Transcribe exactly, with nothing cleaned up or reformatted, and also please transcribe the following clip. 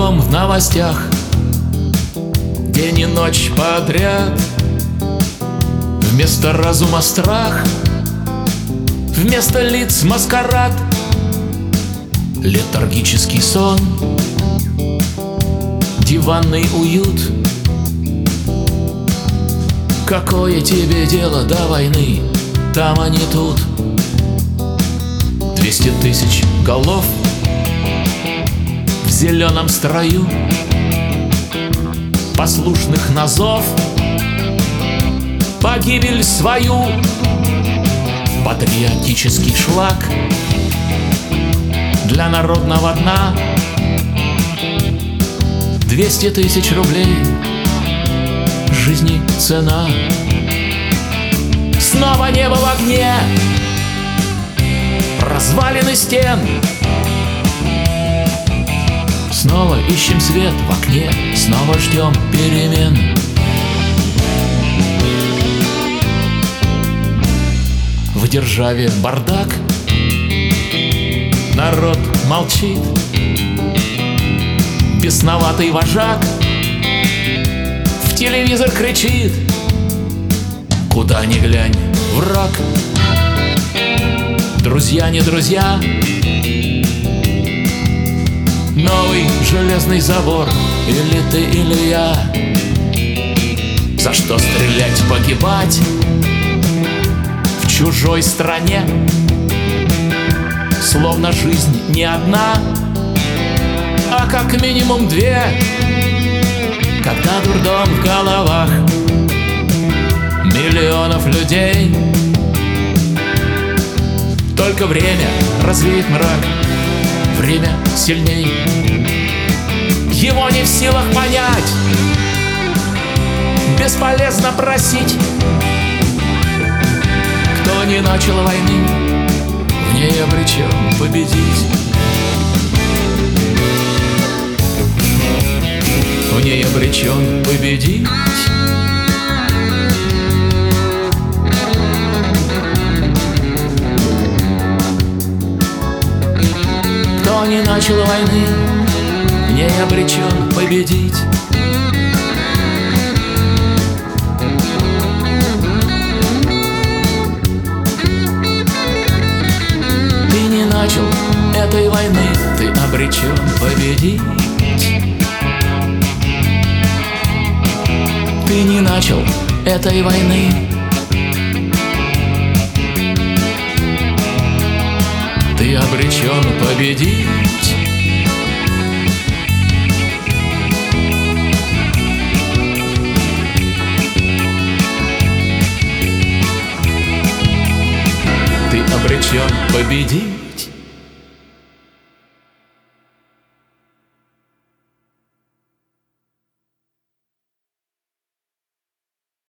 дурдом в новостях день и ночь подряд. Вместо разума страх, вместо лиц маскарад, летаргический сон, диванный уют. Какое тебе дело до войны, там, а не тут? Двести тысяч голов в зеленом строю, послушных на зов, погибель свою. Патриотический шлак для народного дна. Двести тысяч рублей жизни цена. Снова небо в огне, развалины стен. Снова ищем свет в окне, снова ждем перемен. В державе бардак, народ молчит, бесноватый вожак в телевизор кричит. Куда ни глянь, враг. Друзья не друзья. Новый железный забор, или ты, или я. За что стрелять, погибать в чужой стране? Словно жизнь не одна, а как минимум две. Когда дурдом в головах миллионов людей, только время развеет мрак, время сильней. Его не в силах понять, бесполезно просить. Кто не начал войны, в ней обречен победить. В ней обречен победить. Кто не начал войны, в ней обречен победить. Ты не начал этой войны, ты обречен победить. Ты не начал этой войны. Ты обречен победить. Ты обречен победить.